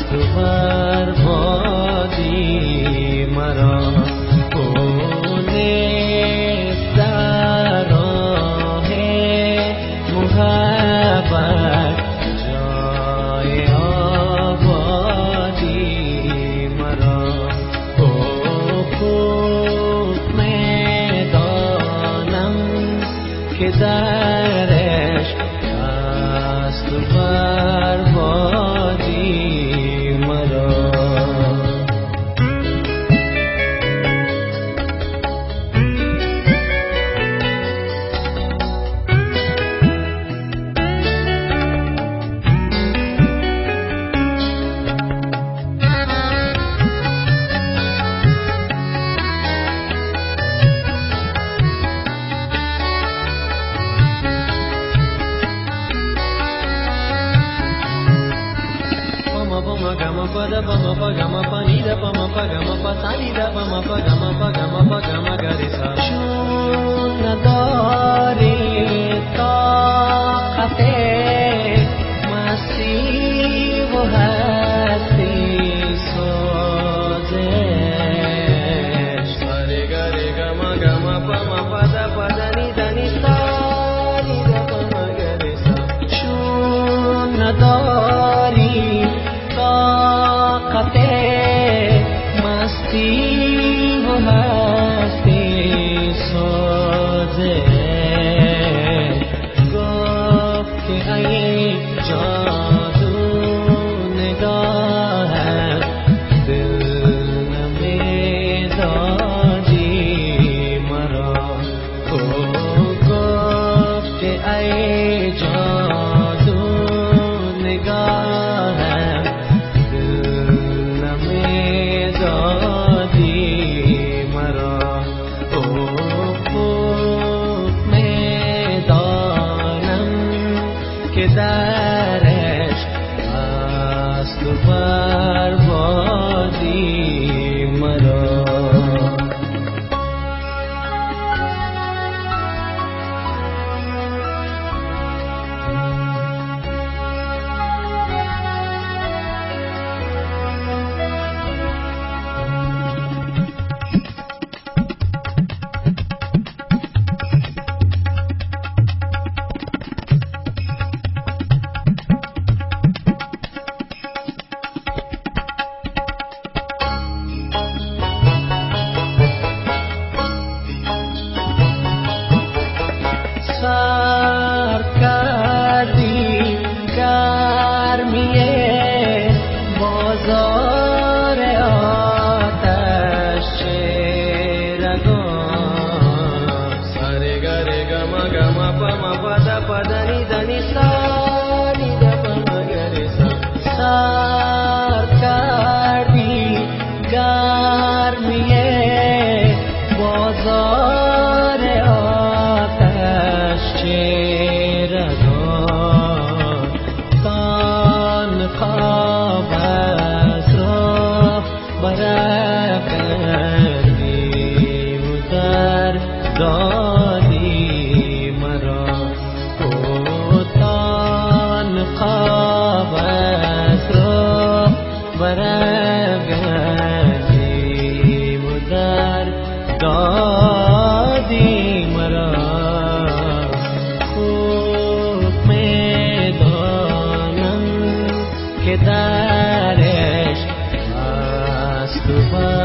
تو بربادی مرا نیست در راه محبت جای آبادی مرا خوب میدانم که درش است تو بربادی مرا Gama pada pama pa gama pa ni da pama pa gama pa sa ni da pama pa gama pa gama pa gama ga re sa chun dori taqate masi wo hasti soze sare ga re gama gama pama pada pada ni da ni sa ni da pama ga re sa chun dori طاقته مستی و هستی سوزه گفت که ای جادو نگاهت دل نمیدادی مرا گفت که ای جادو نگاهت که درش است تو بربادی مرا سر کردی گرمیه بازار آتش رگان سره گره گما گما پما پدا پدنی دنی سانی دا پما گره سر کردی گرمیه بازار چهرگان تان خواب از را برافکندی و در دادی مرا تان خواب از را برافکندی و در دادی مرا که درش است تو